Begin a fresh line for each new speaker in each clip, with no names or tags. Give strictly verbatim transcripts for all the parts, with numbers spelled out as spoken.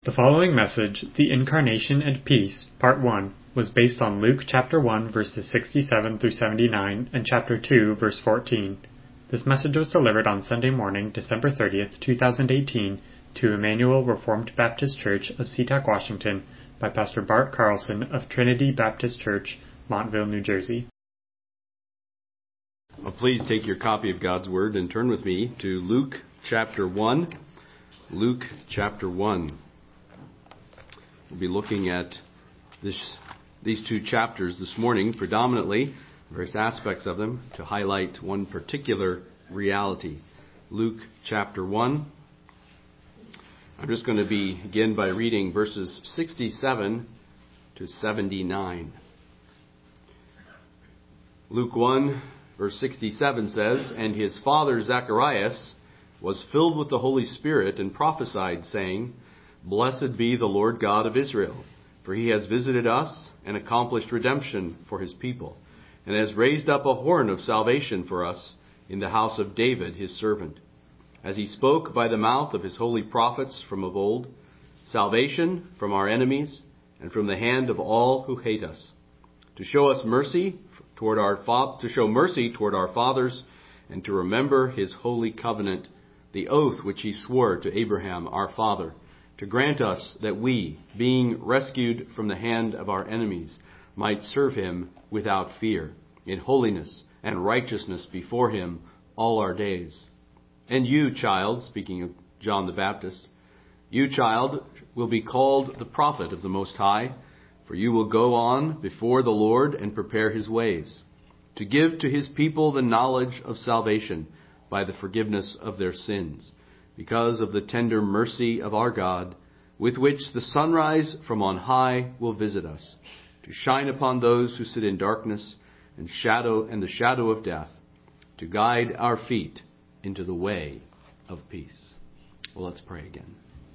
The following message, The Incarnation and Peace, Part one, was based on Luke chapter one, verses sixty-seven through seventy-nine, and chapter two, verse fourteen. This message was delivered on Sunday morning, December thirtieth, two thousand eighteen, to Emmanuel Reformed Baptist Church of SeaTac, Washington, by Pastor Bart Carlson of Trinity Baptist Church, Montville, New Jersey.
Well, please take your copy of God's Word and turn with me to Luke chapter one. Luke chapter one. We'll be looking at this, these two chapters this morning, predominantly, various aspects of them, to highlight one particular reality. Luke chapter one. I'm just going to begin by reading verses sixty-seven to seventy-nine. Luke one, verse sixty-seven says, "And his father Zacharias was filled with the Holy Spirit and prophesied, saying, Blessed be the Lord God of Israel, for he has visited us and accomplished redemption for his people, and has raised up a horn of salvation for us in the house of David his servant, as he spoke by the mouth of his holy prophets from of old, salvation from our enemies and from the hand of all who hate us, to show us mercy toward our fa- to show mercy toward our fathers, and to remember his holy covenant, the oath which he swore to Abraham our father, to grant us that we, being rescued from the hand of our enemies, might serve him without fear, in holiness and righteousness before him all our days. And you, child," speaking of John the Baptist, "you, child, will be called the prophet of the Most High, for you will go on before the Lord and prepare his ways, to give to his people the knowledge of salvation by the forgiveness of their sins, because of the tender mercy of our God, with which the sunrise from on high will visit us, to shine upon those who sit in darkness and shadow and the shadow of death, to guide our feet into the way of peace." Well, let's pray again.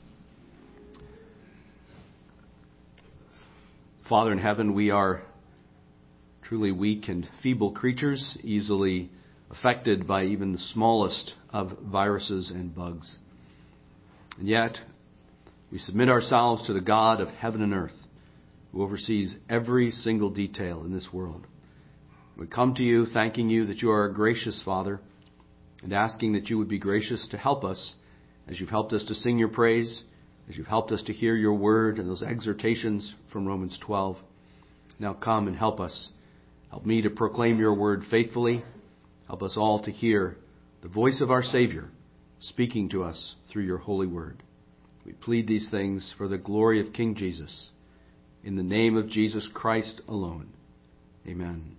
Father in heaven, we are truly weak and feeble creatures, easily affected by even the smallest of viruses and bugs. And yet, we submit ourselves to the God of heaven and earth, who oversees every single detail in this world. We come to you thanking you that you are a gracious Father, and asking that you would be gracious to help us as you've helped us to sing your praise, as you've helped us to hear your word and those exhortations from Romans twelve. Now come and help us. Help me to proclaim your word faithfully. Help us all to hear the voice of our Savior speaking to us through your holy word. We plead these things for the glory of King Jesus. In the name of Jesus Christ alone. Amen.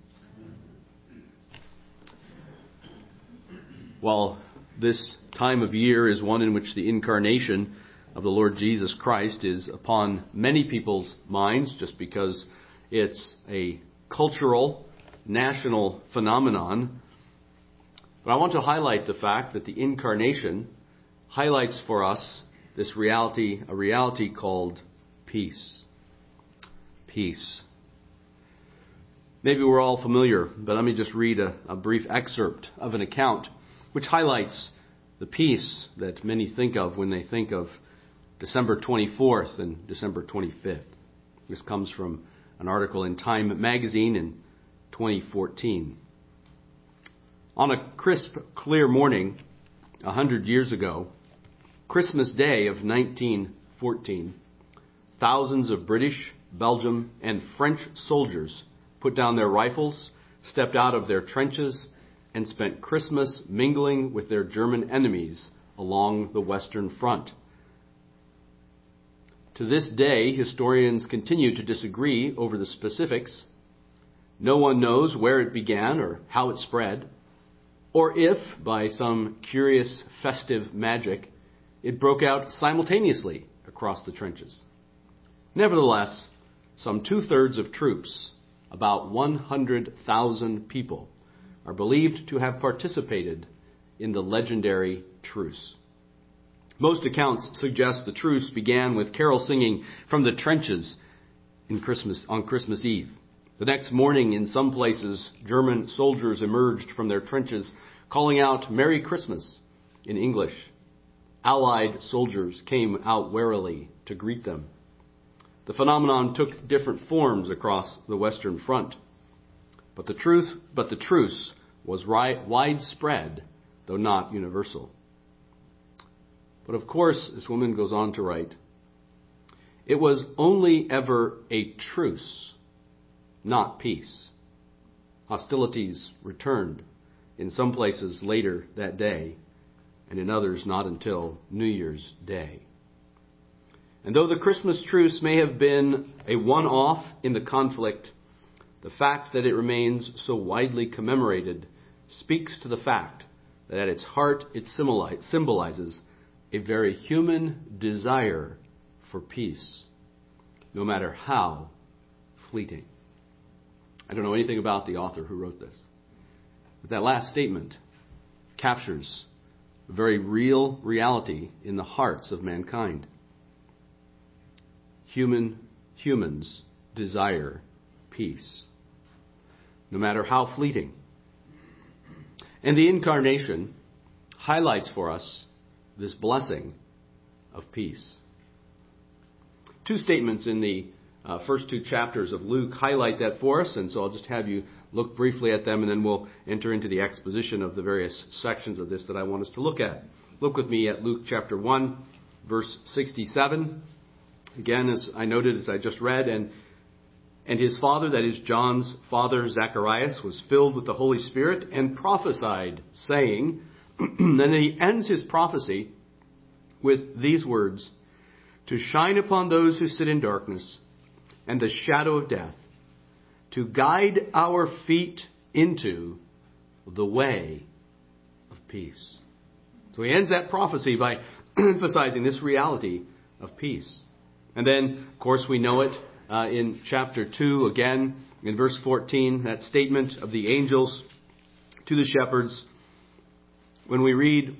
While this time of year is one in which the incarnation of the Lord Jesus Christ is upon many people's minds, just because it's a cultural, national phenomenon, but I want to highlight the fact that the incarnation highlights for us this reality, a reality called peace. Peace. Maybe we're all familiar, but let me just read a, a brief excerpt of an account which highlights the peace that many think of when they think of December twenty-fourth and December twenty-fifth. This comes from an article in Time magazine in twenty fourteen. On a crisp, clear morning a hundred years ago, Christmas Day of nineteen fourteen, thousands of British, Belgian, and French soldiers put down their rifles, stepped out of their trenches, and spent Christmas mingling with their German enemies along the Western Front. To this day, historians continue to disagree over the specifics. No one knows where it began or how it spread, or if, by some curious festive magic, it broke out simultaneously across the trenches. Nevertheless, some two-thirds of troops, about one hundred thousand people, are believed to have participated in the legendary truce. Most accounts suggest the truce began with carol singing from the trenches in Christmas, on Christmas Eve. The next morning, in some places, German soldiers emerged from their trenches calling out "Merry Christmas" in English. Allied soldiers came out warily to greet them. The phenomenon took different forms across the Western Front, but the truth, but the truce was ri- widespread, though not universal. But of course, this woman goes on to write, it was only ever a truce, not peace. Hostilities returned in some places later that day, and in others not until New Year's Day. And though the Christmas truce may have been a one-off in the conflict, the fact that it remains so widely commemorated speaks to the fact that at its heart it symbolizes a very human desire for peace, no matter how fleeting. I don't know anything about the author who wrote this, but that last statement captures a very real reality in the hearts of mankind. Human humans desire peace, no matter how fleeting. And the Incarnation highlights for us this blessing of peace. Two statements in the uh, first two chapters of Luke highlight that for us, and so I'll just have you look briefly at them, and then we'll enter into the exposition of the various sections of this that I want us to look at. Look with me at Luke chapter one, verse sixty-seven. Again, as I noted, as I just read, and and his father, that is John's father, Zacharias, was filled with the Holy Spirit and prophesied, saying, and then he ends his prophecy with these words, to shine upon those who sit in darkness and the shadow of death, to guide our feet into the way of peace. So he ends that prophecy by emphasizing this reality of peace. And then, of course, we know it uh, in chapter two, again, in verse fourteen, that statement of the angels to the shepherds, when we read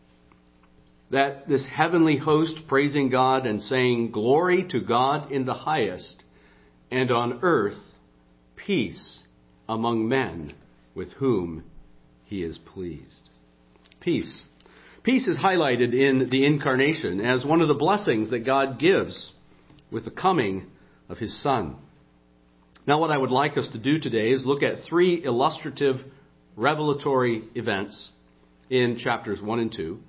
that this heavenly host praising God and saying, glory to God in the highest, and on earth peace among men with whom he is pleased. Peace. Peace is highlighted in the Incarnation as one of the blessings that God gives with the coming of his Son. Now, what I would like us to do today is look at three illustrative, revelatory events in chapters one and two,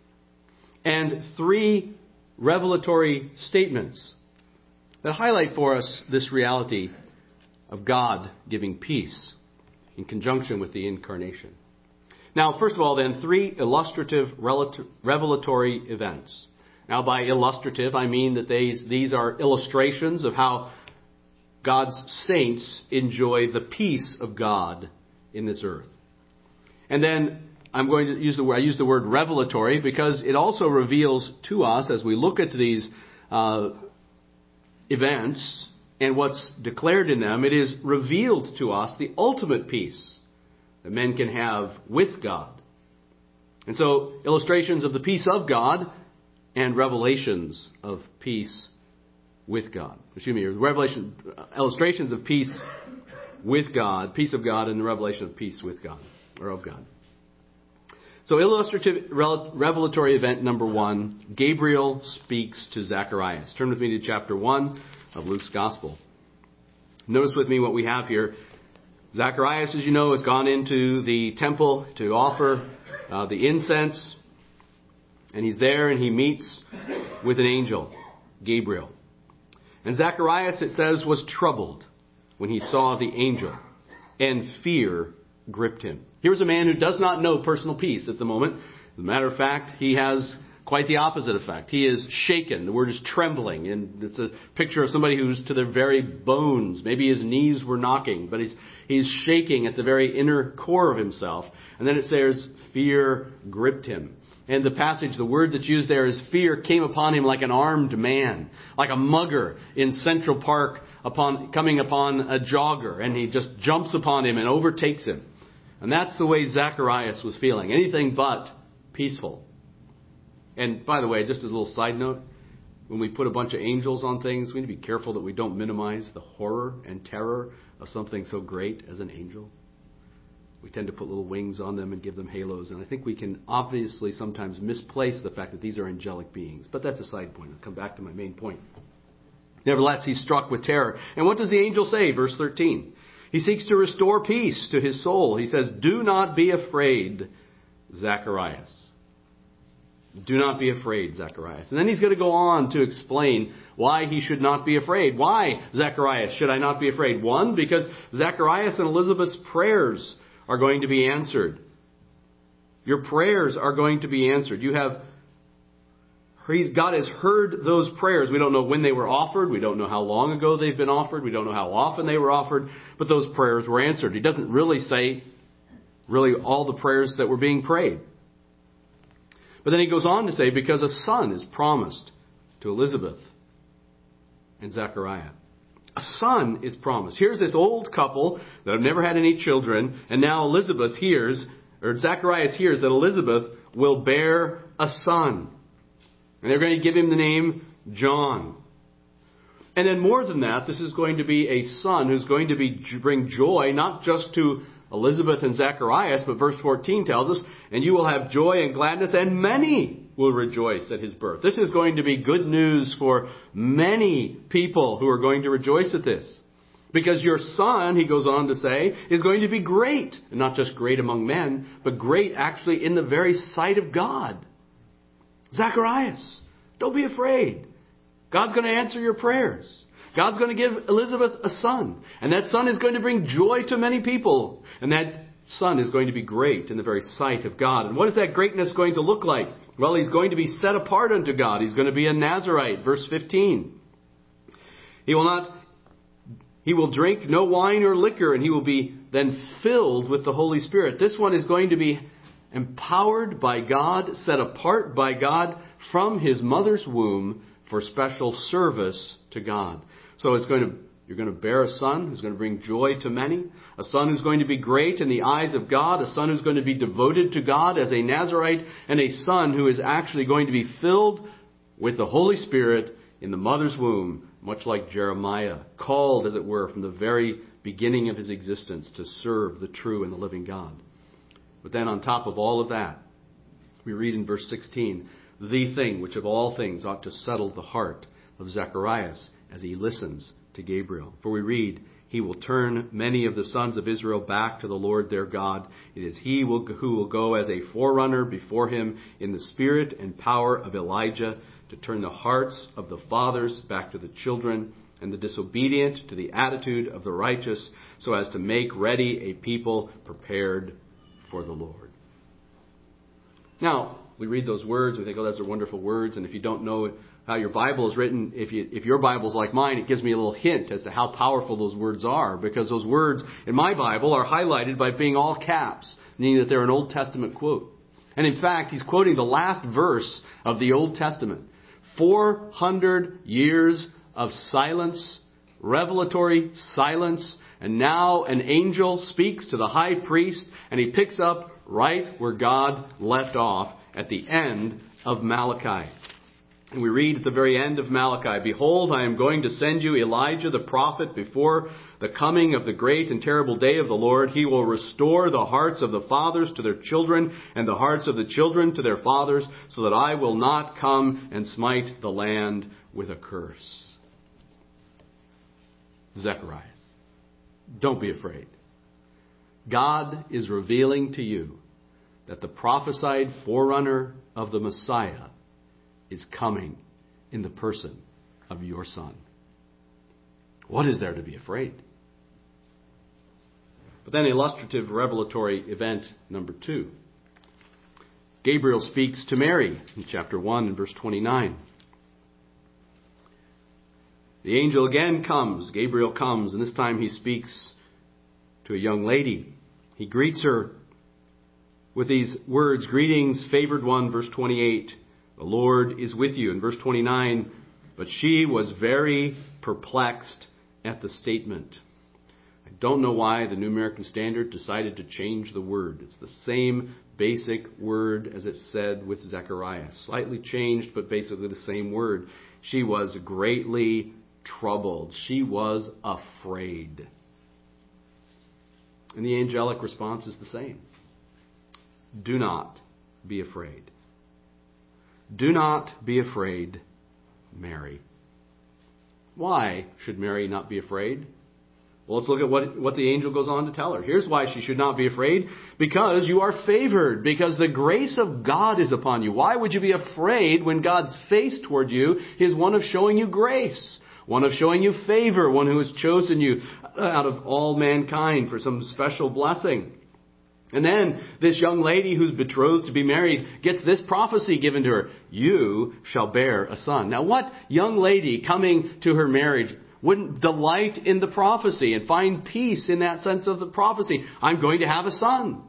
and three revelatory statements that highlight for us this reality of God giving peace in conjunction with the Incarnation. Now, first of all, then, three illustrative, revelatory events. Now, by illustrative, I mean that these, these are illustrations of how God's saints enjoy the peace of God in this earth. And then I'm going to use the word, I use the word revelatory because it also reveals to us, as we look at these uh, events and what's declared in them, it is revealed to us the ultimate peace that men can have with God. And so, illustrations of the peace of God and revelations of peace with God. Excuse me, revelation, illustrations of peace with God, peace of God, and the revelation of peace with God, or of God. So, illustrative, revelatory event number one, Gabriel speaks to Zacharias. Turn with me to chapter one of Luke's Gospel. Notice with me what we have here. Zacharias, as you know, has gone into the temple to offer uh, the incense. And he's there and he meets with an angel, Gabriel. And Zacharias, it says, was troubled when he saw the angel, and fear gripped him. Here's a man who does not know personal peace at the moment. As a matter of fact, he has quite the opposite effect. He is shaken. The word is trembling. And it's a picture of somebody who's to their very bones. Maybe his knees were knocking, but he's, he's shaking at the very inner core of himself. And then it says, fear gripped him. And the passage, the word that's used there is fear came upon him like an armed man, like a mugger in Central Park upon coming upon a jogger. And he just jumps upon him and overtakes him. And that's the way Zacharias was feeling. Anything but peaceful. And by the way, just as a little side note, when we put a bunch of angels on things, we need to be careful that we don't minimize the horror and terror of something so great as an angel. We tend to put little wings on them and give them halos. And I think we can obviously sometimes misplace the fact that these are angelic beings. But that's a side point. I'll come back to my main point. Nevertheless, he's struck with terror. And what does the angel say? Verse thirteen. He seeks to restore peace to his soul. He says, do not be afraid, Zacharias. Do not be afraid, Zacharias. And then he's going to go on to explain why he should not be afraid. Why, Zacharias, should I not be afraid? One, because Zacharias and Elizabeth's prayers are going to be answered. Your prayers are going to be answered. You have, God has heard those prayers. We don't know when they were offered. We don't know how long ago they've been offered. We don't know how often they were offered. But those prayers were answered. He doesn't really say really all the prayers that were being prayed. But then he goes on to say, because a son is promised to Elizabeth and Zechariah. A son is promised. Here's this old couple that have never had any children, and now Elizabeth hears, or Zacharias hears that Elizabeth will bear a son. And they're going to give him the name John. And then more than that, this is going to be a son who's going to be bring joy, not just to Elizabeth and Zacharias, but verse fourteen tells us, and you will have joy and gladness, and many will rejoice at his birth. This is going to be good news for many people who are going to rejoice at this. Because your son, he goes on to say, is going to be great. And not just great among men, but great actually in the very sight of God. Zacharias, don't be afraid. God's going to answer your prayers. God's going to give Elizabeth a son. And that son is going to bring joy to many people. And that son is going to be great in the very sight of God. And what is that greatness going to look like? Well, he's going to be set apart unto God. He's going to be a Nazirite. Verse fifteen. He will not, he will drink no wine or liquor, and he will be then filled with the Holy Spirit. This one is going to be empowered by God, set apart by God from his mother's womb for special service to God. So it's going to, you're going to bear a son who's going to bring joy to many, a son who's going to be great in the eyes of God, a son who's going to be devoted to God as a Nazirite, and a son who is actually going to be filled with the Holy Spirit in the mother's womb, much like Jeremiah, called, as it were, from the very beginning of his existence to serve the true and the living God. But then on top of all of that, we read in verse sixteen, the thing which of all things ought to settle the heart of Zacharias as he listens to Gabriel. For we read, he will turn many of the sons of Israel back to the Lord their God. It is he will, who will go as a forerunner before him in the spirit and power of Elijah to turn the hearts of the fathers back to the children and the disobedient to the attitude of the righteous, so as to make ready a people prepared for the Lord. Now, we read those words, we think, oh, those are wonderful words. And if you don't know how your Bible is written, if you, if your Bible is like mine, it gives me a little hint as to how powerful those words are. Because those words in my Bible are highlighted by being all caps, meaning that they're an Old Testament quote. And in fact, he's quoting the last verse of the Old Testament. four hundred years of silence, revelatory silence, and now an angel speaks to the high priest, and he picks up right where God left off at the end of Malachi. And we read at the very end of Malachi, behold, I am going to send you Elijah the prophet before the coming of the great and terrible day of the Lord. He will restore the hearts of the fathers to their children and the hearts of the children to their fathers, so that I will not come and smite the land with a curse. Zechariah, don't be afraid. God is revealing to you that the prophesied forerunner of the Messiah is coming in the person of your son. What is there to be afraid? But then illustrative revelatory event number two. Gabriel speaks to Mary in chapter one and verse twenty-nine. The angel again comes. Gabriel comes, and this time he speaks to a young lady. He greets her with these words, greetings, favored one, verse twenty-eight. The Lord is with you. In verse twenty-nine, but she was very perplexed at the statement. I don't know why the New American Standard decided to change the word. It's the same basic word as it said with Zechariah. Slightly changed, but basically the same word. She was greatly troubled. She was afraid. And the angelic response is the same. Do not be afraid. Do not be afraid, Mary. Why should Mary not be afraid? Well, let's look at what, what the angel goes on to tell her. Here's why she should not be afraid. Because you are favored. Because the grace of God is upon you. Why would you be afraid when God's face toward you is one of showing you grace? One of showing you favor. One who has chosen you out of all mankind for some special blessing. And then this young lady who's betrothed to be married gets this prophecy given to her. You shall bear a son. Now what young lady coming to her marriage wouldn't delight in the prophecy and find peace in that sense of the prophecy? I'm going to have a son.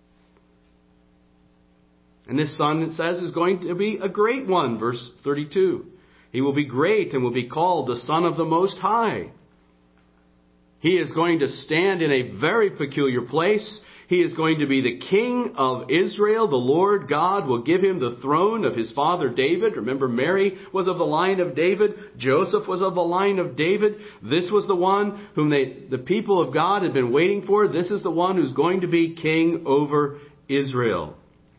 And this son, it says, is going to be a great one. Verse thirty-two. He will be great and will be called the Son of the Most High. He is going to stand in a very peculiar place. He is going to be the King of Israel. The Lord God will give him the throne of his father David. Remember, Mary was of the line of David. Joseph was of the line of David. This was the one whom they, the people of God had been waiting for. This is the one who's going to be king over Israel.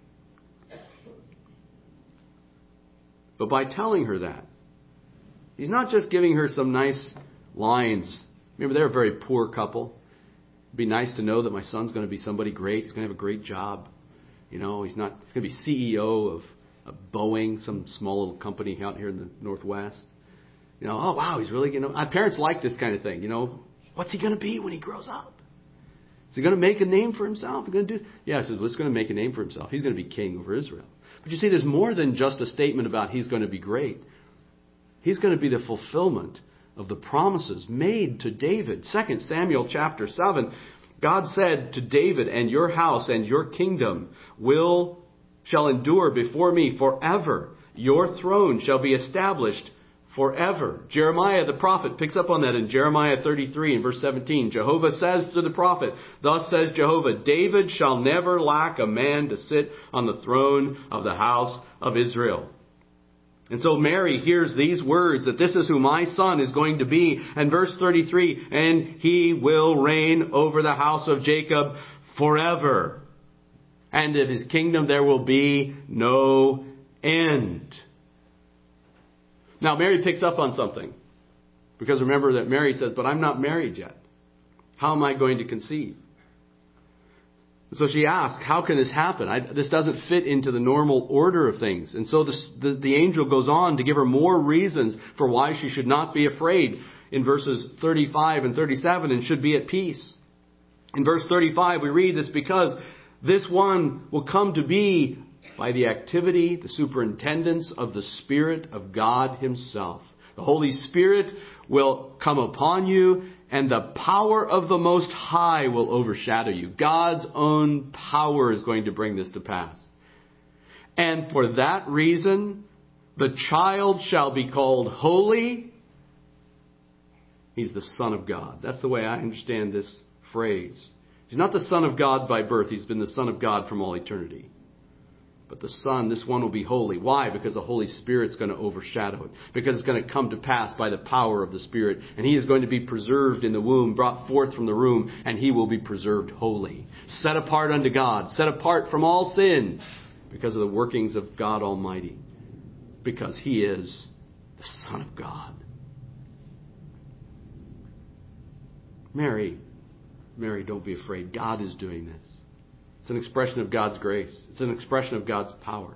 But by telling her that, he's not just giving her some nice lines. Remember, they're a very poor couple. It'd be nice to know that my son's going to be somebody great. He's going to have a great job. You know, he's not. He's going to be C E O of, of Boeing, some small little company out here in the Northwest. You know, oh wow, he's really, you know, our parents like this kind of thing. You know, what's he going to be when he grows up? Is he going to make a name for himself? He's going to do? Yeah, he says, well, he's going to make a name for himself. He's going to be king over Israel. But you see, there's more than just a statement about he's going to be great. He's going to be the fulfillment of the promises made to David. Second Samuel chapter seven, God said to David, and your house and your kingdom will shall endure before me forever. Your throne shall be established forever. Jeremiah the prophet picks up on that in Jeremiah thirty-three and verse seventeen. Jehovah says to the prophet, thus says Jehovah, David shall never lack a man to sit on the throne of the house of Israel. And so Mary hears these words that this is who my son is going to be. And verse thirty-three, and he will reign over the house of Jacob forever. And of his kingdom there will be no end. Now Mary picks up on something. Because remember that Mary says, but I'm not married yet. How am I going to conceive? So she asks, how can this happen? I, this doesn't fit into the normal order of things. And so this, the, the angel goes on to give her more reasons for why she should not be afraid in verses thirty-five and thirty-seven and should be at peace. In verse thirty-five we read this because this one will come to be by the activity, the superintendence of the Spirit of God Himself. The Holy Spirit will come upon you, and the power of the Most High will overshadow you. God's own power is going to bring this to pass. And for that reason, the child shall be called holy. He's the Son of God. That's the way I understand this phrase. He's not the Son of God by birth. He's been the Son of God from all eternity. But the Son, this one will be holy. Why? Because the Holy Spirit's going to overshadow it. Because it's going to come to pass by the power of the Spirit. And He is going to be preserved in the womb, brought forth from the womb, and He will be preserved holy. Set apart unto God. Set apart from all sin. Because of the workings of God Almighty. Because He is the Son of God. Mary, Mary, don't be afraid. God is doing this. It's an expression of God's grace. It's an expression of God's power.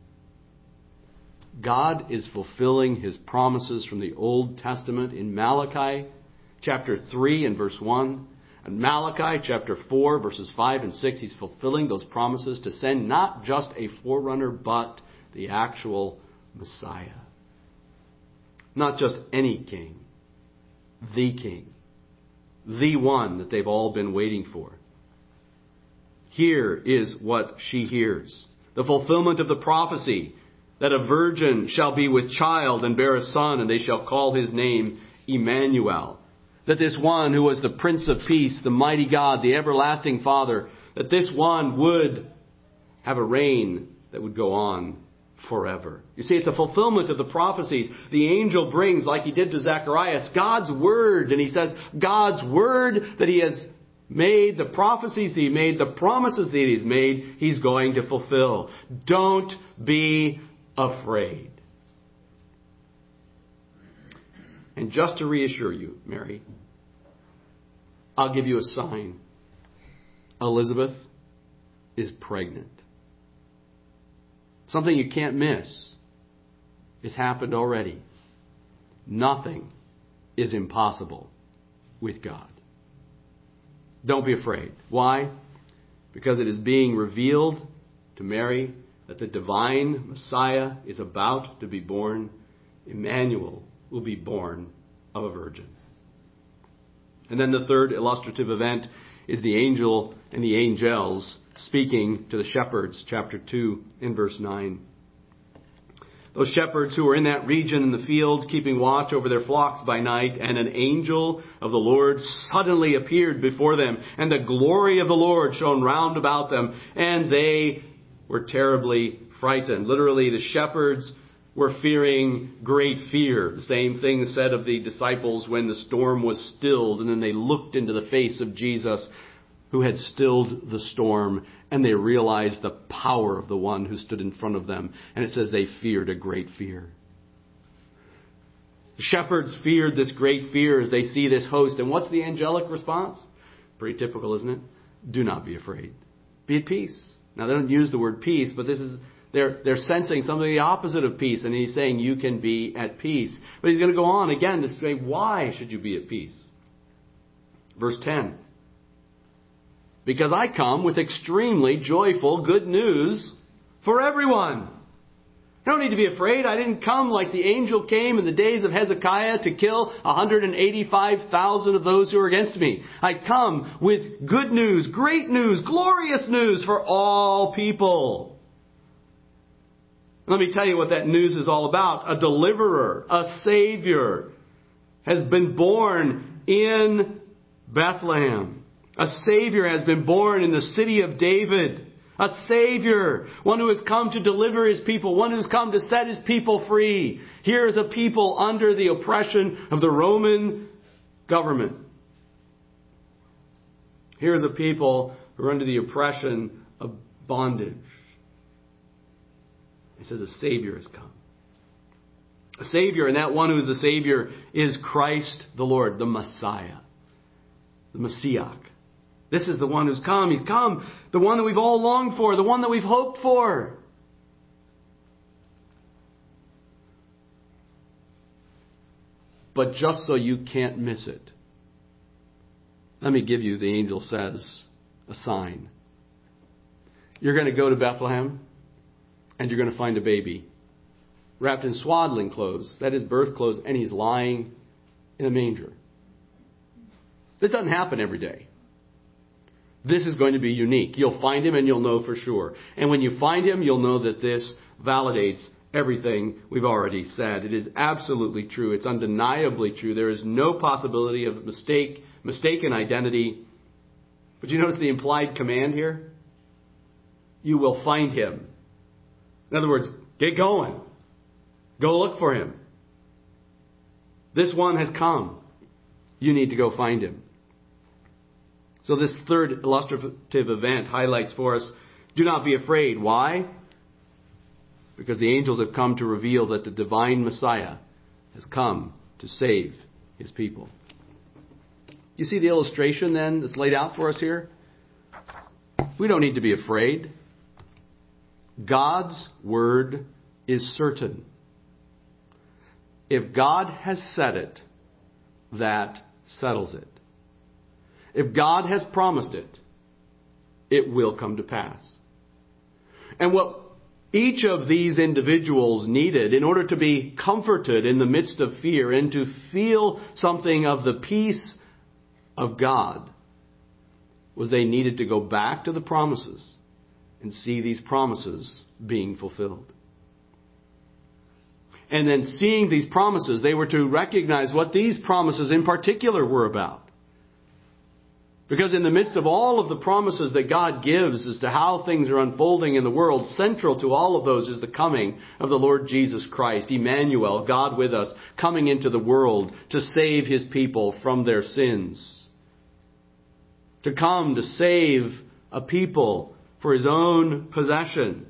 God is fulfilling His promises from the Old Testament in Malachi chapter three and verse one. And Malachi chapter four verses five and six, He's fulfilling those promises to send not just a forerunner, but the actual Messiah. Not just any king. The king. The one that they've all been waiting for. Here is what she hears. The fulfillment of the prophecy that a virgin shall be with child and bear a son, and they shall call his name Emmanuel. That this one who was the Prince of Peace, the mighty God, the everlasting Father, that this one would have a reign that would go on forever. You see, it's a fulfillment of the prophecies. The angel brings, like he did to Zacharias, God's word. And he says, God's word that He has made, the prophecies that He made, the promises that He's made, He's going to fulfill. Don't be afraid. And just to reassure you, Mary, I'll give you a sign. Elizabeth is pregnant. Something you can't miss. It's happened already. Nothing is impossible with God. Don't be afraid. Why? Because it is being revealed to Mary that the divine Messiah is about to be born. Emmanuel will be born of a virgin. And then the third illustrative event is the angel and the angels speaking to the shepherds, chapter two in verse nine. Those shepherds who were in that region in the field, keeping watch over their flocks by night, and an angel of the Lord suddenly appeared before them, and the glory of the Lord shone round about them, and they were terribly frightened. Literally, the shepherds were fearing great fear. The same thing said of the disciples when the storm was stilled, and then they looked into the face of Jesus, who had stilled the storm, and they realized the power of the one who stood in front of them. And it says they feared a great fear. The shepherds feared this great fear as they see this host. And what's the angelic response? Pretty typical, isn't it? Do not be afraid. Be at peace. Now, they don't use the word peace, but this is they're, they're sensing something the opposite of peace. And he's saying you can be at peace. But he's going to go on again to say, why should you be at peace? Verse ten. Because I come with extremely joyful good news for everyone. I don't need to be afraid. I didn't come like the angel came in the days of Hezekiah to kill one hundred eighty-five thousand of those who are against me. I come with good news, great news, glorious news for all people. Let me tell you what that news is all about. A deliverer, a Savior has been born in Bethlehem. A Savior has been born in the city of David. A Savior. One who has come to deliver His people. One who has come to set His people free. Here is a people under the oppression of the Roman government. Here is a people who are under the oppression of bondage. It says a Savior has come. A Savior, and that one who is the Savior is Christ the Lord, the Messiah. The Messiah. This is the one who's come. He's come. The one that we've all longed for. The one that we've hoped for. But just so you can't miss it, let me give you, the angel says, a sign. You're going to go to Bethlehem and you're going to find a baby wrapped in swaddling clothes, that is birth clothes, and he's lying in a manger. This doesn't happen every day. This is going to be unique. You'll find him and you'll know for sure. And when you find him, you'll know that this validates everything we've already said. It is absolutely true. It's undeniably true. There is no possibility of mistake, mistaken identity. But you notice the implied command here? You will find him. In other words, get going. Go look for him. This one has come. You need to go find him. So this third illustrative event highlights for us, do not be afraid. Why? Because the angels have come to reveal that the divine Messiah has come to save his people. You see the illustration then that's laid out for us here? We don't need to be afraid. God's word is certain. If God has said it, that settles it. If God has promised it, it will come to pass. And what each of these individuals needed in order to be comforted in the midst of fear and to feel something of the peace of God was they needed to go back to the promises and see these promises being fulfilled. And then seeing these promises, they were to recognize what these promises in particular were about. Because in the midst of all of the promises that God gives as to how things are unfolding in the world, central to all of those is the coming of the Lord Jesus Christ, Emmanuel, God with us, coming into the world to save his people from their sins. to come to save a people for His own possession.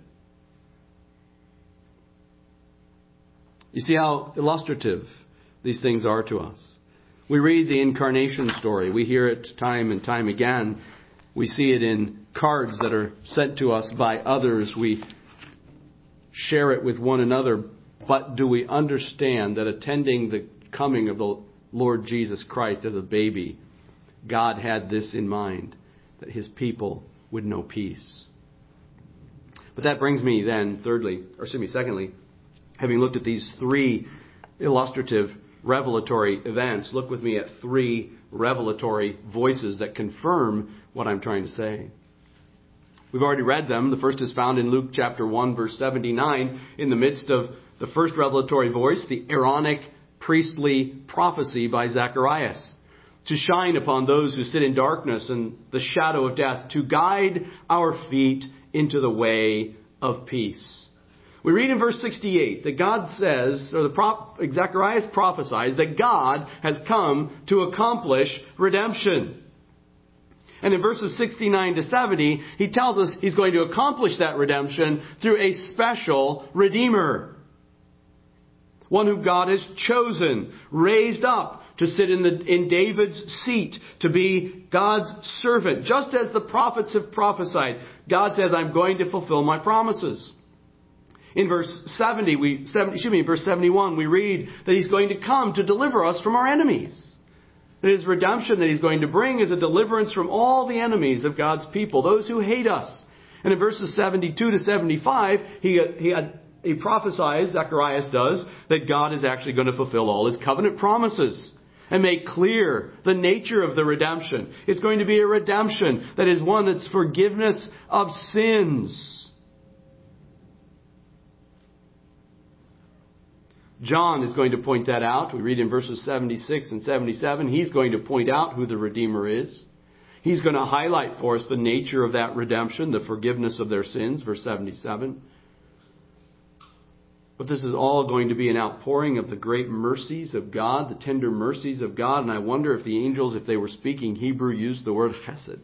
You see how illustrative these things are to us. We read the incarnation story. We hear it time and time again. We see it in cards that are sent to us by others. We share it with one another. But do we understand that attending the coming of the Lord Jesus Christ as a baby, God had this in mind, that His people would know peace? But that brings me then, thirdly, or excuse me, secondly, having looked at these three illustrative revelatory events, look with me at three revelatory voices that confirm what I'm trying to say. We've already read them. The first is found in Luke chapter one, verse seventy-nine, in the midst of the first revelatory voice, the Aaronic priestly prophecy by Zacharias, to shine upon those who sit in darkness and the shadow of death, to guide our feet into the way of peace. We read in verse sixty-eight that God says, or the prop, Zacharias prophesies that God has come to accomplish redemption. And in verses sixty-nine to seventy, he tells us He's going to accomplish that redemption through a special Redeemer. One who God has chosen, raised up to sit in, the, in David's seat, to be God's servant. Just as the prophets have prophesied, God says, I'm going to fulfill my promises. In verse seventy, we, seventy, excuse me, in verse seventy-one, we read that He's going to come to deliver us from our enemies. That His redemption that He's going to bring is a deliverance from all the enemies of God's people, those who hate us. And in verses seventy-two to seventy-five, he, he, had, he prophesies, Zacharias does, that God is actually going to fulfill all His covenant promises and make clear the nature of the redemption. It's going to be a redemption that is one that's forgiveness of sins. John is going to point that out. We read in verses seventy-six and seventy-seven. He's going to point out who the Redeemer is. He's going to highlight for us the nature of that redemption, the forgiveness of their sins, verse seventy-seven. But this is all going to be an outpouring of the great mercies of God, the tender mercies of God. And I wonder if the angels, if they were speaking Hebrew, used the word chesed.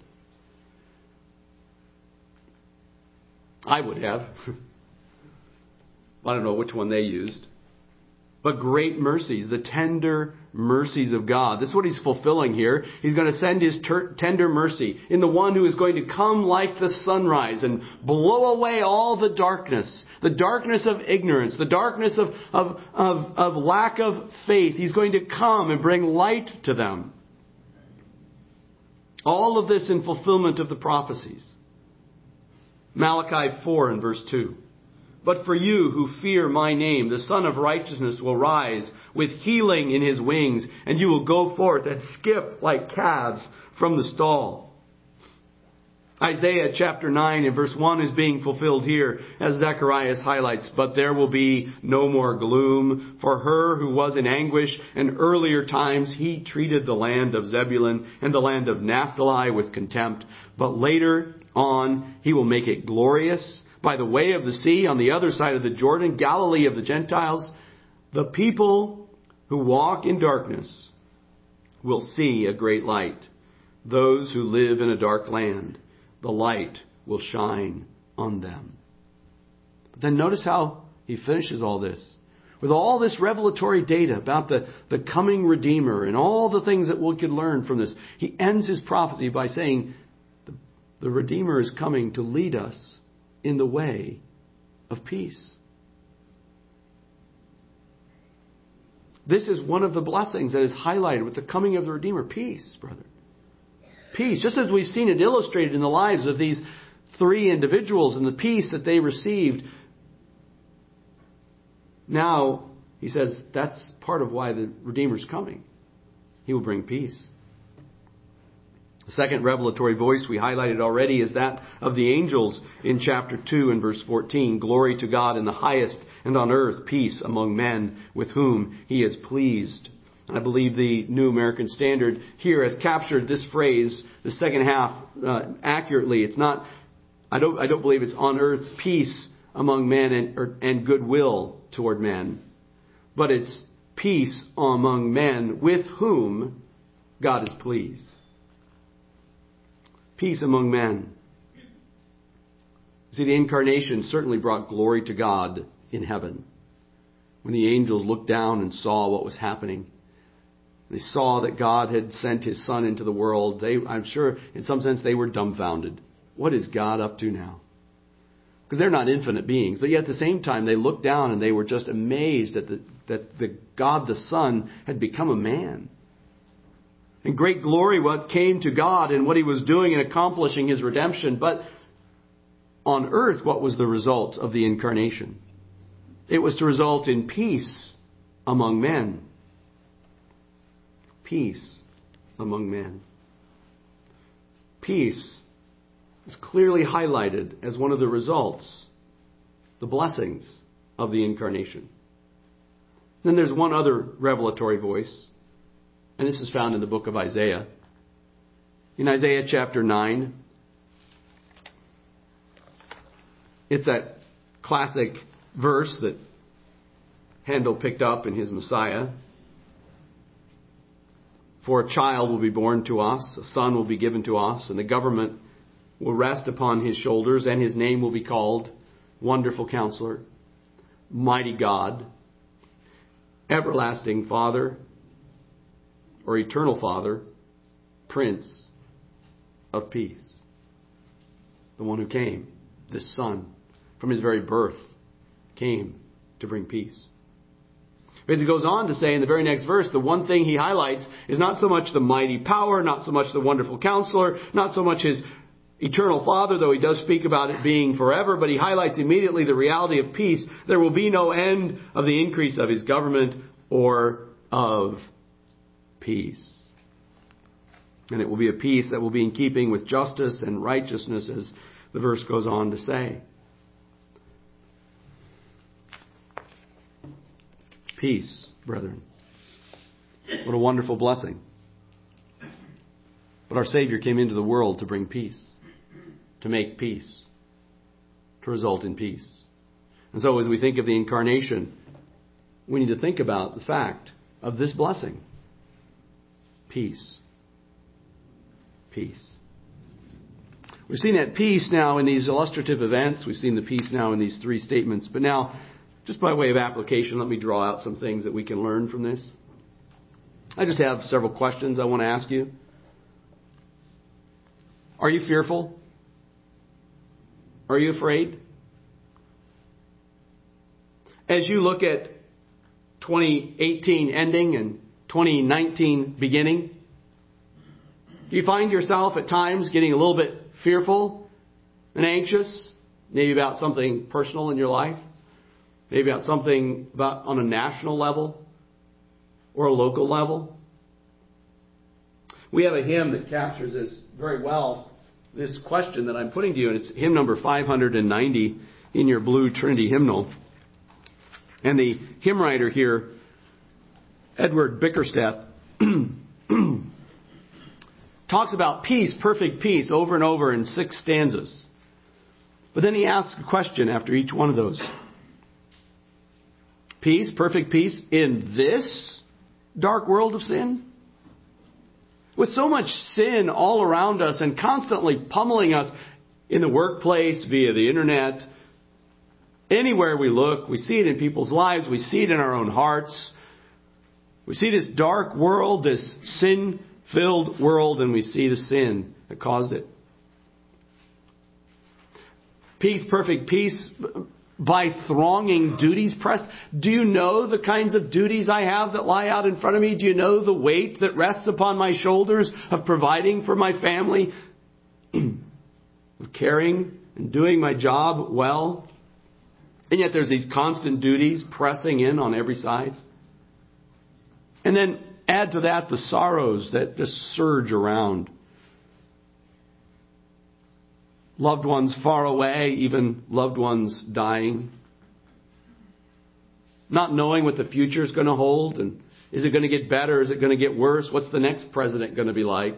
I would have. I don't know which one they used. But great mercies, the tender mercies of God. This is what He's fulfilling here. He's going to send His ter- tender mercy in the one who is going to come like the sunrise and blow away all the darkness, the darkness of ignorance, the darkness of, of, of, of lack of faith. He's going to come and bring light to them. All of this in fulfillment of the prophecies. Malachi four and verse two. But for you who fear my name, the Son of Righteousness will rise with healing in His wings, and you will go forth and skip like calves from the stall. Isaiah chapter nine and verse one is being fulfilled here, as Zacharias highlights. But there will be no more gloom for her who was in anguish. In earlier times He treated the land of Zebulun and the land of Naphtali with contempt. But later on He will make it glorious. By the way of the sea, on the other side of the Jordan, Galilee of the Gentiles, the people who walk in darkness will see a great light. Those who live in a dark land, the light will shine on them. But then notice how he finishes all this. With all this revelatory data about the, the coming Redeemer and all the things that we could learn from this, he ends his prophecy by saying the, the Redeemer is coming to lead us in the way of peace. This is one of the blessings that is highlighted with the coming of the Redeemer. Peace, brother. Peace. Just as we've seen it illustrated in the lives of these three individuals and the peace that they received. Now, he says that's part of why the Redeemer's coming. He will bring peace. The second revelatory voice we highlighted already is that of the angels in chapter two and verse fourteen. Glory to God in the highest, and on earth peace among men with whom He is pleased. And I believe the New American Standard here has captured this phrase, the second half, uh, accurately. It's not, I don't, I don't believe it's on earth peace among men and, or, and goodwill toward men. But it's peace among men with whom God is pleased. Peace among men. See, the incarnation certainly brought glory to God in heaven. When the angels looked down and saw what was happening, they saw that God had sent His Son into the world. They, I'm sure, in some sense, they were dumbfounded. What is God up to now? Because they're not infinite beings. But yet at the same time, they looked down and they were just amazed that the, that the God the Son had become a man. And great glory what came to God and what He was doing in accomplishing His redemption. But on earth, what was the result of the incarnation? It was to result in peace among men. Peace among men. Peace is clearly highlighted as one of the results, the blessings of the incarnation. Then there's one other revelatory voice, and this is found in the book of Isaiah. In Isaiah chapter nine, it's that classic verse that Handel picked up in his Messiah. For a child will be born to us, a son will be given to us, and the government will rest upon His shoulders, and His name will be called Wonderful Counselor, Mighty God, Everlasting Father, or Eternal Father, Prince of Peace. The one who came, this Son, from His very birth, came to bring peace. But it goes on to say in the very next verse, the one thing He highlights is not so much the mighty power, not so much the wonderful counselor, not so much His eternal Father, though He does speak about it being forever, but He highlights immediately the reality of peace. There will be no end of the increase of His government or of peace. And it will be a peace that will be in keeping with justice and righteousness, as the verse goes on to say. Peace, brethren. What a wonderful blessing. But our Savior came into the world to bring peace, to make peace, to result in peace. And so as we think of the incarnation, we need to think about the fact of this blessing. Peace. Peace. We've seen that peace now in these illustrative events. We've seen the peace now in these three statements. But now, just by way of application, let me draw out some things that we can learn from this. I just have several questions I want to ask you. Are you fearful? Are you afraid? As you look at twenty eighteen ending and twenty nineteen beginning, do you find yourself at times getting a little bit fearful and anxious? Maybe about something personal in your life? Maybe about something about on a national level or a local level? We have a hymn that captures this very well, this question that I'm putting to you, and it's hymn number five hundred ninety in your blue Trinity hymnal. And the hymn writer here, Edward Bickersteth, talks about peace, perfect peace, over and over in six stanzas. But then he asks a question after each one of those. Peace, perfect peace in this dark world of sin? With so much sin all around us and constantly pummeling us in the workplace, via the internet, anywhere we look, we see it in people's lives, we see it in our own hearts. We see this dark world, this sin-filled world, and we see the sin that caused it. Peace, perfect peace, by thronging duties pressed. Do you know the kinds of duties I have that lie out in front of me? Do you know the weight that rests upon my shoulders of providing for my family, of caring and doing my job well? And yet there's these constant duties pressing in on every side. And then add to that the sorrows that just surge around. Loved ones far away, even loved ones dying. Not knowing what the future is going to hold. And is it going to get better? Is it going to get worse? What's the next president going to be like?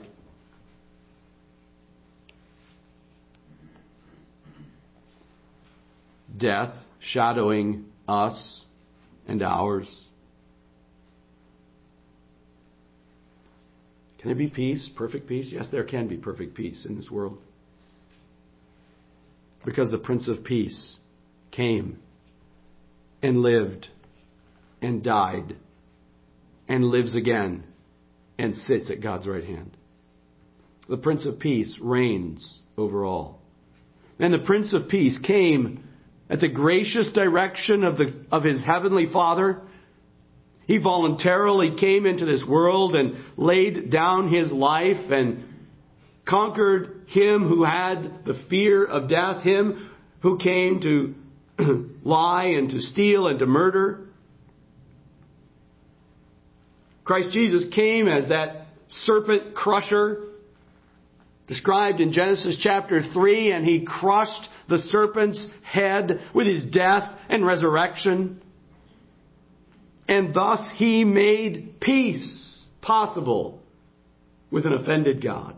Death shadowing us and ours. Can there be peace, perfect peace? Yes, there can be perfect peace in this world. Because the Prince of Peace came and lived and died and lives again and sits at God's right hand. The Prince of Peace reigns over all. And the Prince of Peace came at the gracious direction of the of his heavenly Father. He voluntarily came into this world and laid down his life and conquered him who had the fear of death, him who came to lie and to steal and to murder. Christ Jesus came as that serpent crusher described in Genesis chapter three, and he crushed the serpent's head with his death and resurrection. And thus he made peace possible with an offended God.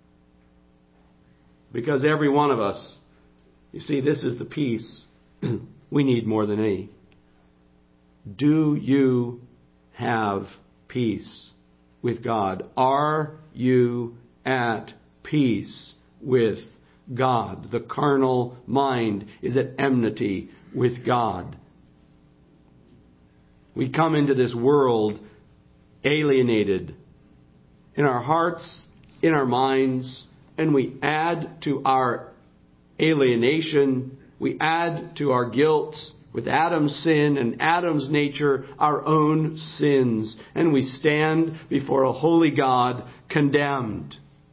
Because every one of us, you see, this is the peace we need more than any. Do you have peace with God? Are you at peace with God? The carnal mind is at enmity with God. We come into this world alienated in our hearts, in our minds, and we add to our alienation, we add to our guilt with Adam's sin and Adam's nature, our own sins. And we stand before a holy God condemned.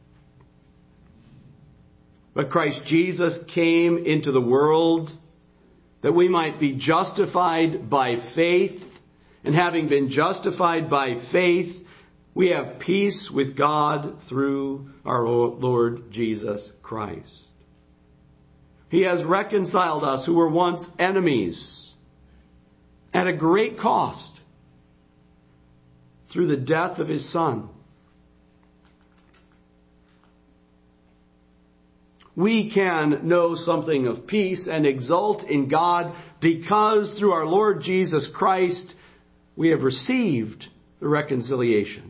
But Christ Jesus came into the world that we might be justified by faith. And having been justified by faith, we have peace with God through our Lord Jesus Christ. He has reconciled us who were once enemies at a great cost through the death of His Son. We can know something of peace and exult in God because through our Lord Jesus Christ we have received the reconciliation.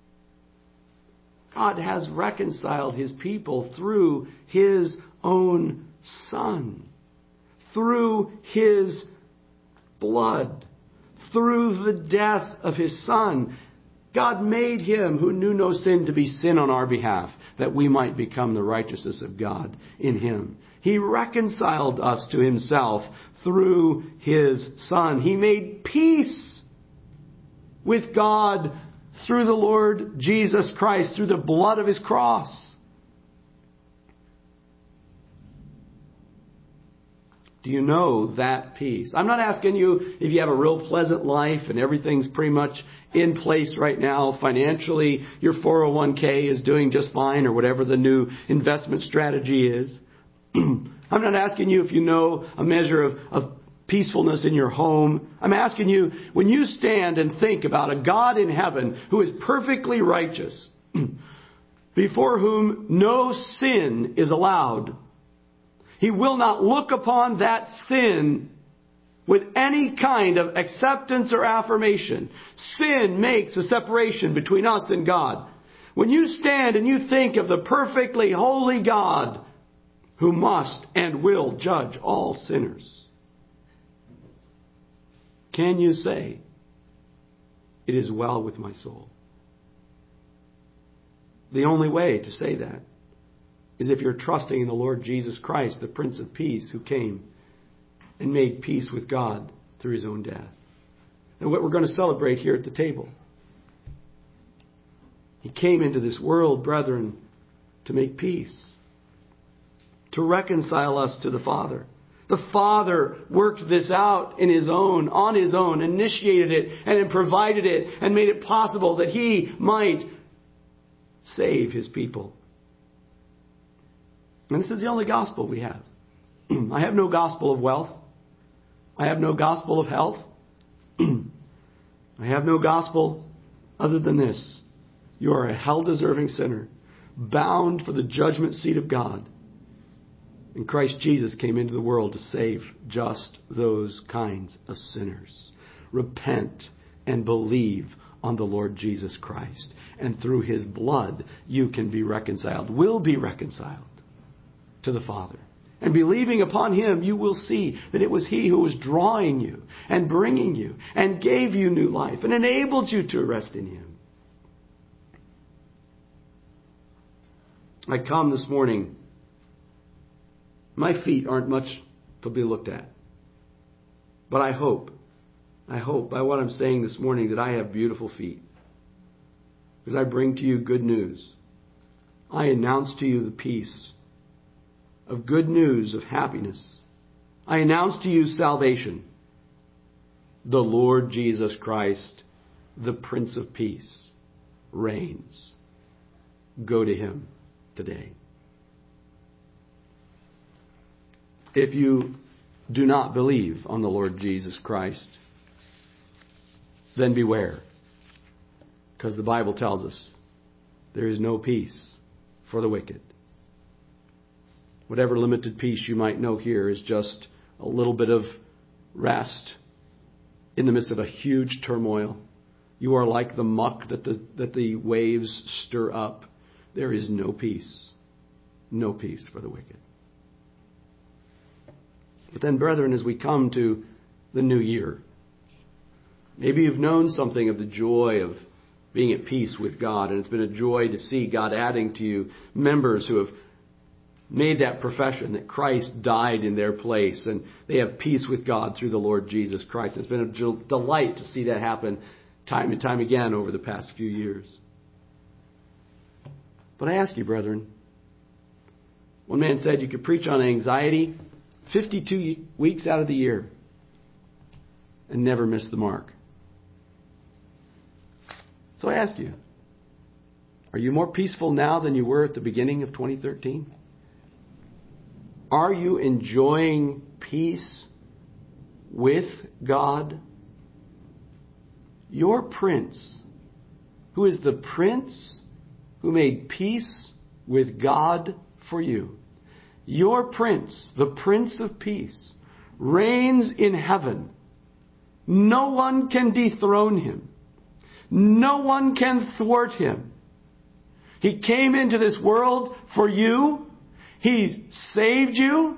God has reconciled His people through His own Son, through His blood, through the death of His Son. God made Him who knew no sin to be sin on our behalf, that we might become the righteousness of God in Him. He reconciled us to Himself through His Son. He made peace with God through the Lord Jesus Christ, through the blood of His cross. Do you know that peace? I'm not asking you if you have a real pleasant life and everything's pretty much in place right now. Financially, your four oh one k is doing just fine, or whatever the new investment strategy is. I'm not asking you if you know a measure of, of peacefulness in your home. I'm asking you, when you stand and think about a God in heaven who is perfectly righteous, before whom no sin is allowed, He will not look upon that sin with any kind of acceptance or affirmation. Sin makes a separation between us and God. When you stand and you think of the perfectly holy God who must and will judge all sinners, can you say, "It is well with my soul"? The only way to say that is if you're trusting in the Lord Jesus Christ, the Prince of Peace, who came and made peace with God through His own death. And what we're going to celebrate here at the table. He came into this world, brethren, to make peace, to reconcile us to the Father. The Father worked this out in His own, on His own, initiated it and provided it and made it possible that He might save His people. And this is the only gospel we have. I have no gospel of wealth. I have no gospel of health. I have no gospel other than this. You are a hell-deserving sinner, bound for the judgment seat of God. And Christ Jesus came into the world to save just those kinds of sinners. Repent and believe on the Lord Jesus Christ. And through His blood, you can be reconciled, will be reconciled to the Father. And believing upon Him, you will see that it was He who was drawing you and bringing you and gave you new life and enabled you to rest in Him. I come this morning. My feet aren't much to be looked at. But I hope, I hope by what I'm saying this morning that I have beautiful feet. Because I bring to you good news. I announce to you the peace of good news of happiness. I announce to you salvation. The Lord Jesus Christ, the Prince of Peace, reigns. Go to Him today. If you do not believe on the Lord Jesus Christ, then beware. Because the Bible tells us there is no peace for the wicked. Whatever limited peace you might know here is just a little bit of rest in the midst of a huge turmoil. You are like the muck that the, that the waves stir up. There is no peace. No peace for the wicked. But then, brethren, as we come to the new year, maybe you've known something of the joy of being at peace with God, and it's been a joy to see God adding to you members who have made that profession that Christ died in their place, and they have peace with God through the Lord Jesus Christ. It's been a delight to see that happen time and time again over the past few years. But I ask you, brethren, one man said you could preach on anxiety fifty-two weeks out of the year and never miss the mark. So I ask you, are you more peaceful now than you were at the beginning of twenty thirteen? Are you enjoying peace with God? Your Prince, who is the Prince who made peace with God for you. Your Prince, the Prince of Peace, reigns in heaven. No one can dethrone Him. No one can thwart Him. He came into this world for you. He saved you.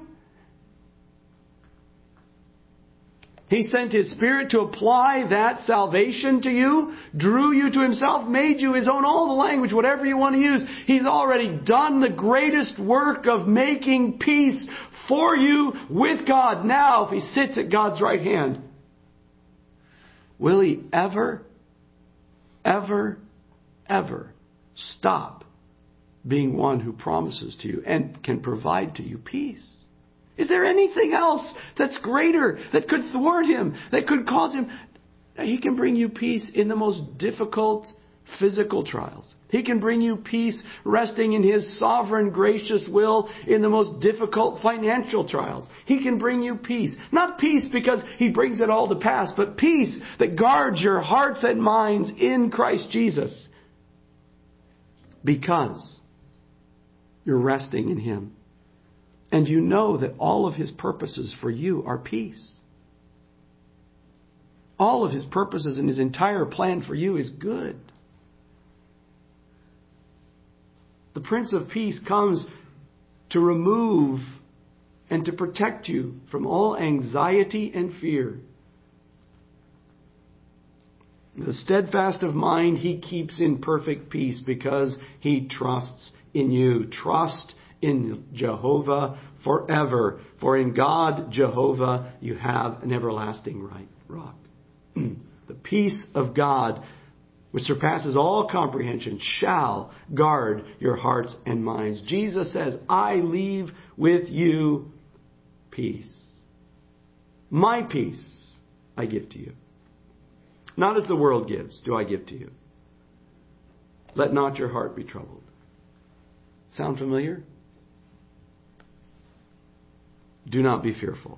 He sent His Spirit to apply that salvation to you, drew you to Himself, made you His own, all the language, whatever you want to use. He's already done the greatest work of making peace for you with God. Now, if He sits at God's right hand, will He ever, ever, ever stop being one who promises to you and can provide to you peace? Is there anything else that's greater, that could thwart Him, that could cause Him? He can bring you peace in the most difficult physical trials. He can bring you peace resting in His sovereign, gracious will in the most difficult financial trials. He can bring you peace. Not peace because He brings it all to pass, but peace that guards your hearts and minds in Christ Jesus. Because you're resting in Him. And you know that all of His purposes for you are peace. All of His purposes and His entire plan for you is good. The Prince of Peace comes to remove and to protect you from all anxiety and fear. The steadfast of mind He keeps in perfect peace because He trusts in you. Trust in Jehovah forever. For in God, Jehovah, you have an everlasting right rock. The peace of God, which surpasses all comprehension, shall guard your hearts and minds. Jesus says, I leave with you peace. My peace I give to you. Not as the world gives, do I give to you. Let not your heart be troubled. Sound familiar? Do not be fearful.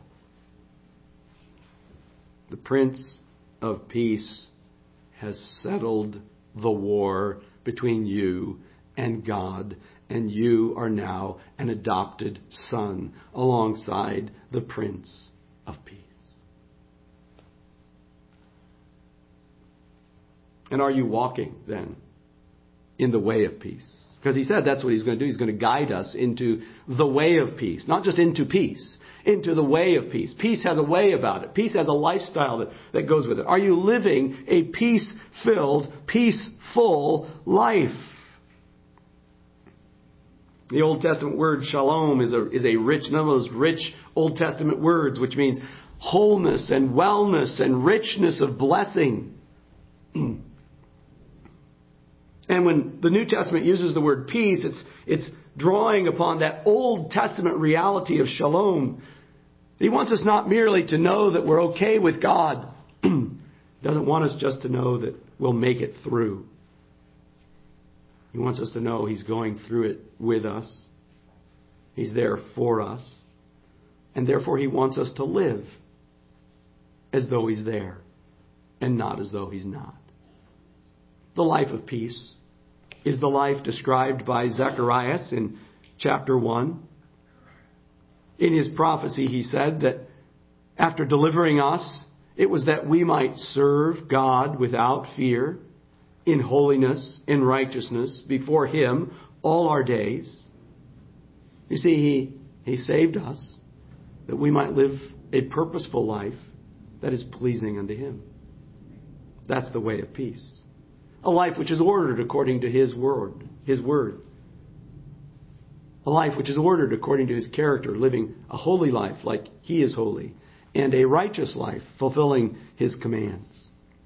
The Prince of Peace has settled the war between you and God, and you are now an adopted son alongside the Prince of Peace. And are you walking then in the way of peace? Because he said that's what he's going to do. He's going to guide us into the way of peace. Not just into peace, into the way of peace. Peace has a way about it. Peace has a lifestyle that, that goes with it. Are you living a peace-filled, peaceful life? The Old Testament word shalom is a, is a rich, none of those rich Old Testament words, which means wholeness and wellness and richness of blessing. And when the New Testament uses the word peace, it's it's drawing upon that Old Testament reality of shalom. He wants us not merely to know that we're okay with God. He doesn't want us just to know that we'll make it through. He wants us to know He's going through it with us. He's there for us. And therefore He wants us to live as though He's there and not as though He's not. The life of peace is the life described by Zacharias in chapter one. In his prophecy, he said that after delivering us, it was that we might serve God without fear, in holiness, in righteousness, before Him all our days. You see, He, he saved us that we might live a purposeful life that is pleasing unto Him. That's the way of peace. A life which is ordered according to His word. His word. A life which is ordered according to His character, living a holy life like He is holy. And a righteous life, fulfilling His commands.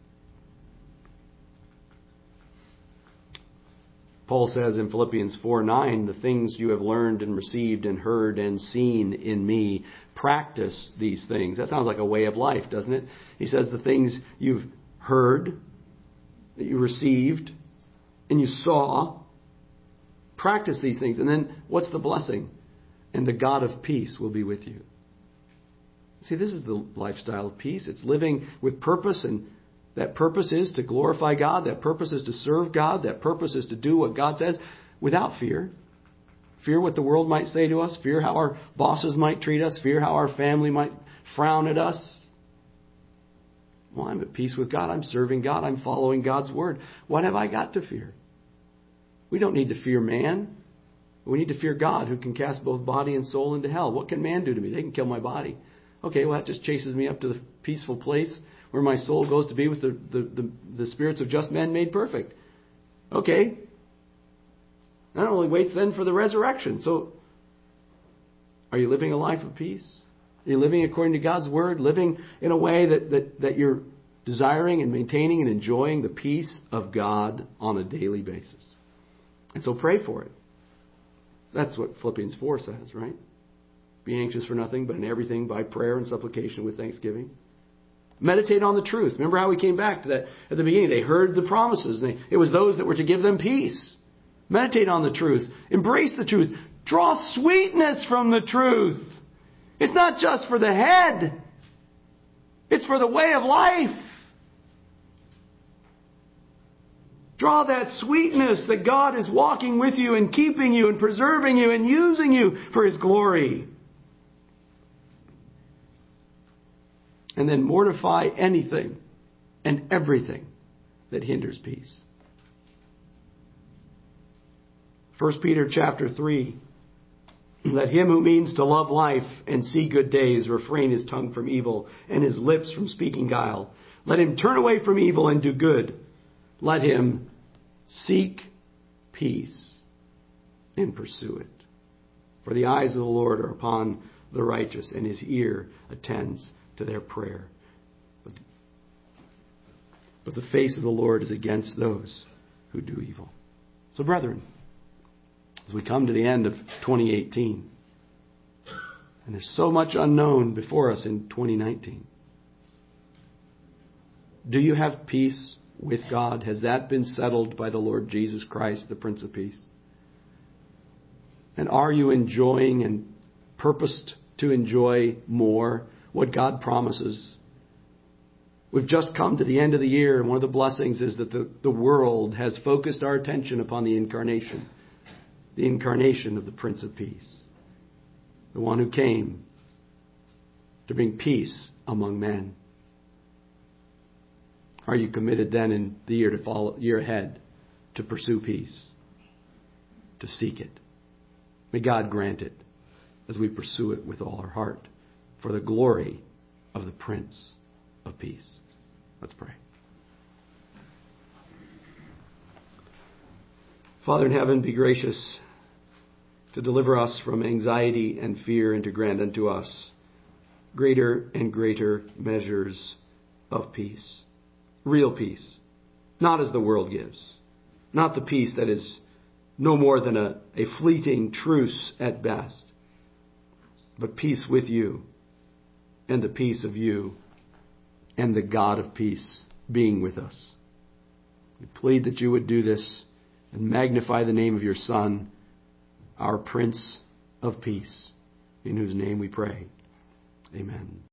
Paul says in Philippians four nine, the things you have learned and received and heard and seen in me, practice these things. That sounds like a way of life, doesn't it? He says the things you've heard, that you received, and you saw, practice these things. And then what's the blessing? And the God of peace will be with you. See, this is the lifestyle of peace. It's living with purpose, and that purpose is to glorify God. That purpose is to serve God. That purpose is to do what God says without fear. Fear what the world might say to us. Fear how our bosses might treat us. Fear how our family might frown at us. Well, I'm at peace with God. I'm serving God. I'm following God's word. What have I got to fear? We don't need to fear man. We need to fear God, who can cast both body and soul into hell. What can man do to me? They can kill my body. Okay, well, that just chases me up to the peaceful place where my soul goes to be with the, the, the, the spirits of just men made perfect. Okay. That only waits then for the resurrection. So, are you living a life of peace? Are you living according to God's word? Living in a way that, that, that you're desiring and maintaining and enjoying the peace of God on a daily basis? And so pray for it. That's what Philippians four says, right? Be anxious for nothing, but in everything by prayer and supplication with thanksgiving. Meditate on the truth. Remember how we came back to that at the beginning. They heard the promises. And they, it was those that were to give them peace. Meditate on the truth. Embrace the truth. Draw sweetness from the truth. It's not just for the head. It's for the way of life. Draw that sweetness that God is walking with you and keeping you and preserving you and using you for His glory. And then mortify anything and everything that hinders peace. First Peter chapter three. Let him who means to love life and see good days refrain his tongue from evil and his lips from speaking guile. Let him turn away from evil and do good. Let him seek peace and pursue it. For the eyes of the Lord are upon the righteous, and His ear attends to their prayer. But the, but the face of the Lord is against those who do evil. So, brethren, as we come to the end of twenty eighteen, and there's so much unknown before us in twenty nineteen, do you have peace with God? Has that been settled by the Lord Jesus Christ, the Prince of Peace? And are you enjoying and purposed to enjoy more what God promises? We've just come to the end of the year, and one of the blessings is that the, the world has focused our attention upon the incarnation. The incarnation of the Prince of Peace. The one who came to bring peace among men. Are you committed then in the year to follow, year ahead to pursue peace, to seek it? May God grant it as we pursue it with all our heart for the glory of the Prince of Peace. Let's pray. Father in heaven, be gracious to deliver us from anxiety and fear and to grant unto us greater and greater measures of peace. Real peace. Not as the world gives. Not the peace that is no more than a, a fleeting truce at best. But peace with you and the peace of you and the God of peace being with us. We plead that you would do this and magnify the name of your Son, our Prince of Peace, in whose name we pray. Amen.